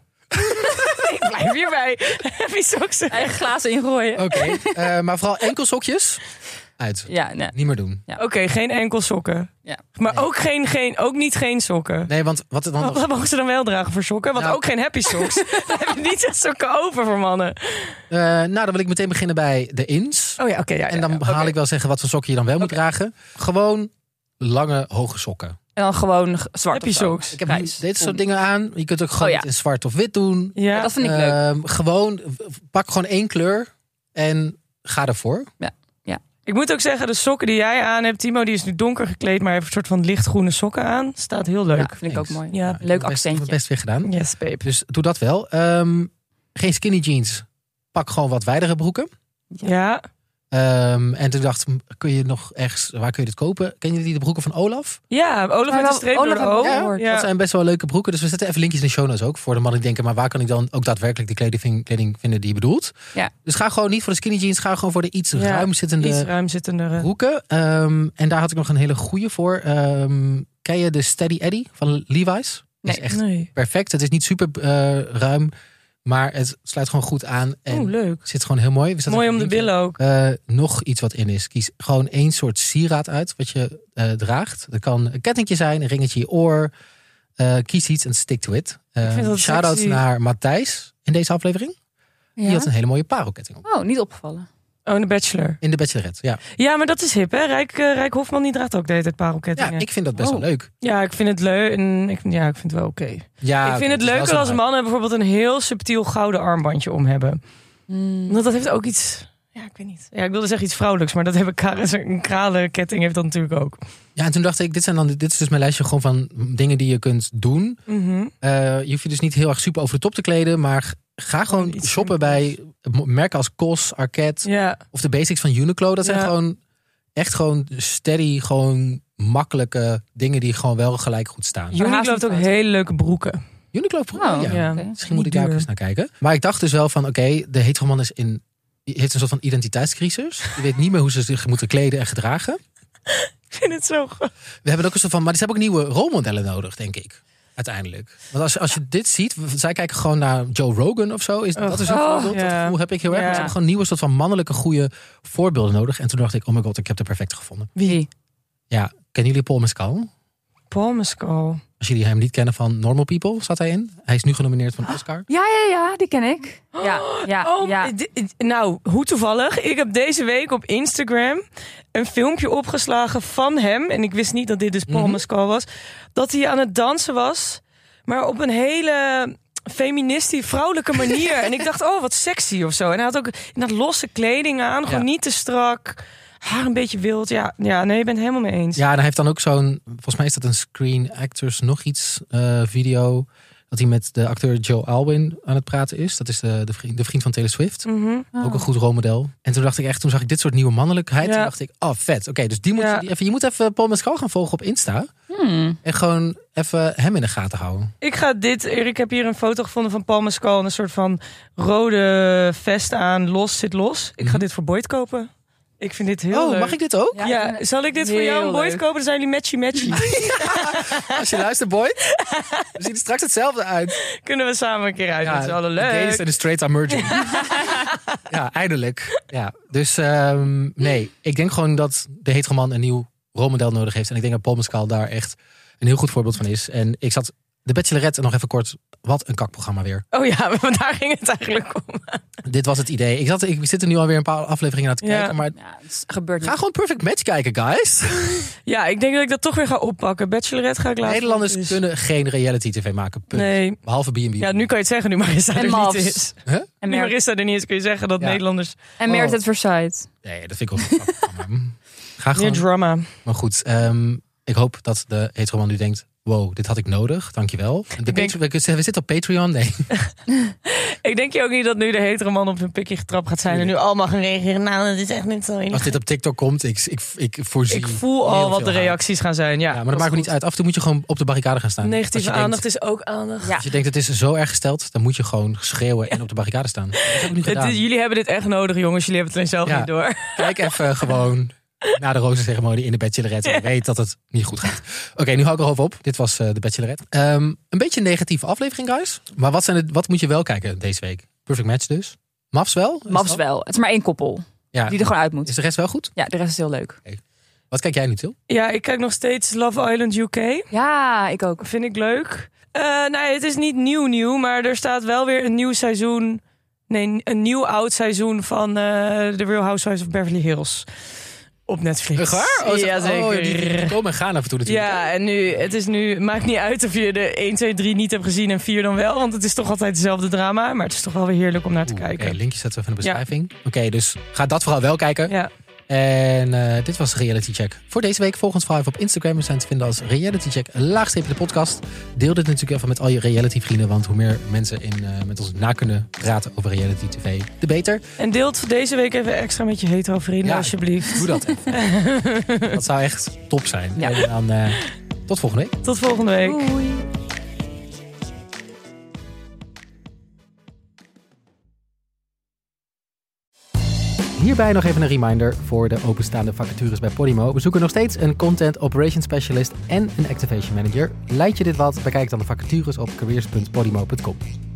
Ik blijf hierbij. Happy socks. eigen glazen ingooien. Oké, uh, maar vooral enkelsokjes. Uit. Ja, nee. Niet meer doen. Oké, okay, geen enkel sokken. Ja. Maar Nee. ook, geen, geen, ook niet geen sokken. Nee, want wat... want, Wat, wat mogen ze dan wel dragen voor sokken? Want Nou. ook geen happy socks. Dan heb je niet echt sokken over voor mannen. uh, nou, dan wil ik meteen beginnen bij de ins. Oh ja, oké. Okay, ja, En dan ja, haal okay. ik wel zeggen wat voor sokken je dan wel moet dragen. Gewoon lange, hoge sokken. En dan gewoon g- zwart Happy of zo. socks. Ik heb Grijs. dit soort dingen aan. Je kunt ook gewoon Oh, ja. het in zwart of wit doen. Ja, Ja, dat vind ik leuk. Ehm, gewoon, pak gewoon één kleur en ga ervoor. Ik moet ook zeggen, de sokken die jij aan hebt, Timo, die is nu donker gekleed, maar heeft een soort van lichtgroene sokken aan. Staat heel leuk. Ja, vind ik ook Thanks. mooi. Ja, Nou, leuk best, accentje. Best weer gedaan. Yes, babe. Dus doe dat wel. Ehm, geen skinny jeans. Pak gewoon wat wijdere broeken. Ja, Ehm, en toen dacht ik, kun je nog ergens, waar kun je dit kopen? Ken je die de broeken van Olaf? ja Olaf Maar met wel- een streep Olaf door de heb ik oog. ook gehoord. Ja. Dat zijn best wel leuke broeken. Dus we zetten even linkjes in de show notes ook. Voor de mannen die denken, maar waar kan ik dan ook daadwerkelijk die kleding, kleding vinden die je bedoelt? Ja. Dus ga gewoon niet voor de skinny jeans. Ga gewoon voor de iets Ja, ruim zittende Iets ruim zittender. broeken. Um, en daar had ik nog een hele goede voor. Um, ken je de Steady Eddie van Levi's? Dat is Nee. echt Nee. perfect. Het is niet super uh, ruim, maar het sluit gewoon goed aan. En Oeh, leuk. zit gewoon heel mooi. We zetten Mooi even om de een linkje. billen ook. Uh, nog iets wat in is. Kies gewoon één soort sieraad uit wat je uh, draagt. Dat kan een kettingje zijn, een ringetje in je oor. Uh, kies iets en stick to it. Uh, vind dat shout-out sexy. naar Matthijs in deze aflevering. Die Ja? had een hele mooie parelketting op. Oh, niet opgevallen. Oh, de Bachelor. In de Bachelorette, ja. Ja, maar dat is hip, hè? Rijk, uh, Rijk Hofman die draagt ook de hele tijd Ja, parelkettingen. ik vind dat best Oh. wel leuk. Ja, ik vind het leuk. En ik, ja, ik vind het wel oké. Ja, ik oké, vind het is wel leuker zo'n als hype. mannen bijvoorbeeld een heel subtiel gouden armbandje om hebben. Hmm. Want dat heeft ook iets... Ja, ik weet niet. Ja, ik wilde zeggen iets vrouwelijks, maar dat hebben Karen, een kralenketting heeft dat natuurlijk ook. Ja, en toen dacht ik, dit, zijn dan, dit is dus mijn lijstje gewoon van dingen die je kunt doen. Mhm. Uh, je hoeft je dus niet heel erg super over de top te kleden, maar ga gewoon iets shoppen bij merken als Cos, Arket Ja, of de basics van Uniqlo. Dat zijn Ja. gewoon echt gewoon steady, gewoon makkelijke dingen die gewoon wel gelijk goed staan. Uniqlo haast heeft ook niet fout. hele leuke broeken. Uniqlo, Oh, ja. ja. oké. Misschien moet ik Niet daar ook duur. eens naar kijken. Maar ik dacht dus wel van, oké, de heteroman is in, die heeft een soort van identiteitscrisis. Die weet niet meer hoe ze zich moeten kleden en gedragen. Ik vind het zo goed. We hebben ook een soort van, maar ze hebben ook nieuwe rolmodellen nodig, denk ik. Uiteindelijk. Want als, als je dit ziet, zij kijken gewoon naar Joe Rogan of zo. Is, dat is een Oh, voorbeeld. Dat ja. gevoel heb ik heel erg. Ja. Maar ze hebben gewoon nieuwe soort van mannelijke goede voorbeelden nodig. En toen dacht ik, oh my god, ik heb de perfecte gevonden. Wie? Ja, kennen jullie Paul Mescal? Paul Mescal. Als jullie hem niet kennen van Normal People, zat hij in. Hij is nu genomineerd voor een Oscar. Ja, ja, ja, die ken ik. Ja, ja, Oh, ja. d- d- nou, hoe toevallig. Ik heb deze week op Instagram een filmpje opgeslagen van hem. En ik wist niet dat dit dus Paul Mhm. Mescal was. Dat hij aan het dansen was. Maar op een hele feministische, vrouwelijke manier. En ik dacht, oh, wat sexy of zo. En hij had ook inderdaad losse kleding aan. Gewoon Ja. niet te strak. Haar een beetje wild. Ja, ja, nee, ik ben het helemaal mee eens. Ja, en hij heeft dan ook zo'n, volgens mij is dat een Screen Actors nog iets uh, video. Dat hij met de acteur Joe Alwyn aan het praten is. Dat is de, de, vriend, de vriend van Taylor Swift. Mhm. Ook een goed rolmodel. En toen dacht ik echt, toen zag ik dit soort nieuwe mannelijkheid. Ja. Toen dacht ik, oh vet. Oké, dus die moet Ja. je, die even, je moet even Paul Mescal gaan volgen op Insta. Hmm. En gewoon even hem in de gaten houden. Ik ga dit, ik heb hier een foto gevonden van Paul Mescal. En een soort van rode vest aan, los zit los. Ik ga Mhm. dit voor Boyd kopen. Ik vind dit heel Oh, leuk. mag ik dit ook? Ja, Ja, ik vind zal ik dit voor heel jou en Boyd leuk. kopen? Dan zijn jullie matchy matchy. Als je luistert, boy. We zien er straks hetzelfde uit. Kunnen we samen een keer uit met z'n allen. de gays Leuk. en de straights are merging. Ja, eindelijk. Ja, dus um, nee, ik denk gewoon dat de heteroman een nieuw rolmodel nodig heeft. En ik denk dat Paul Mescal daar echt een heel goed voorbeeld van is. En ik zat De Bachelorette, nog even kort. Wat een kakprogramma weer. Oh ja, maar daar ging het eigenlijk om. Dit was het idee. Ik, zat, ik zit er nu alweer een paar afleveringen naar te Ja. kijken. Maar Ja, het gebeurt ga niet. gewoon Perfect Match kijken, guys. Ja, ik denk dat ik dat toch weer ga oppakken. Bachelorette ga ik laten. Nederlanders Dus- kunnen geen reality tv maken. Punt. Nee. Behalve B en B. Ja, nu kan je het zeggen, nu Marissa En er Mavs. niet is. Huh? En Nu meer, Marissa er niet is, kun je zeggen dat Ja. Nederlanders... en meer Oh. het Versailles. Nee, dat vind ik ook een kakprogramma. Ga Meer gewoon. drama. Maar goed, um, ik hoop dat de heteroman nu denkt... Wow, dit had ik nodig, dankjewel. De denk- Patreon- we, we zitten op Patreon, nee. Ik denk je ook niet dat nu de hetere man op zijn pikje getrapt gaat zijn... en nu allemaal gaan reageren. Nou, dat is echt niet zo. Als dit op TikTok komt, ik, ik, ik voorzie... Ik voel heel al wat veel de haat. reacties gaan zijn. Ja, Ja, maar dat maakt me niet uit. Af en toe moet je gewoon op de barricade gaan staan. Negatieve Als je aandacht denkt, is ook aandacht. Ja. Als je denkt, het is zo erg gesteld, dan moet je gewoon schreeuwen en op de barricade staan. Dat heb ik nu Het gedaan. is, jullie hebben dit echt nodig, jongens. Jullie hebben het alleen zelf Ja. niet door. Kijk even gewoon na de rozenceremonie in de Bachelorette. En je weet dat het niet goed gaat. Oké, okay, nu hou ik erover op. Dit was uh, de Bachelorette. Um, een beetje een negatieve aflevering, guys. Maar wat, zijn het, wat moet je wel kijken deze week? Perfect Match dus. Mavs wel? Is Mavs dat? wel. Het is maar één koppel Ja. die er gewoon uit moet. Is de rest wel goed? Ja, de rest is heel leuk. Wat kijk jij nu, Til? Ja, ik kijk nog steeds Love Island U K. Ja, ik ook. Vind ik leuk. Uh, nee, het is niet nieuw nieuw, maar er staat wel weer een nieuw seizoen... Nee, een nieuw oud seizoen van uh, The Real Housewives of Beverly Hills. Op Netflix. Echt waar? Oh, ja, zeker. Oh, die, die, die komen en gaan af en toe natuurlijk. Ja, en nu, het is nu, maakt niet uit of je de één, twee, drie niet hebt gezien en vier dan wel. Want het is toch altijd hetzelfde drama. Maar het is toch wel weer heerlijk om naar te Oeh, kijken. Okay, linkjes zetten we even in de beschrijving. Ja. Oké, okay, dus ga dat vooral wel kijken. Ja. En uh, dit was Reality Check voor deze week. Volg ons vooral even op Instagram. We zijn te vinden als Reality Check, laagstreepje de podcast. Deel dit natuurlijk even met al je reality vrienden. Want hoe meer mensen in, uh, met ons na kunnen praten over reality tv, de beter. En deelt deze week even extra met je hetero vrienden, ja, alsjeblieft. Doe dat even. Dat zou echt top zijn. Ja. En dan uh, tot volgende week. Tot volgende week. Doei. Hierbij nog even een reminder voor de openstaande vacatures bij Podimo. We zoeken nog steeds een Content Operations Specialist en een Activation Manager. Lijkt je dit wat? Bekijk dan de vacatures op careers punt podimo punt com.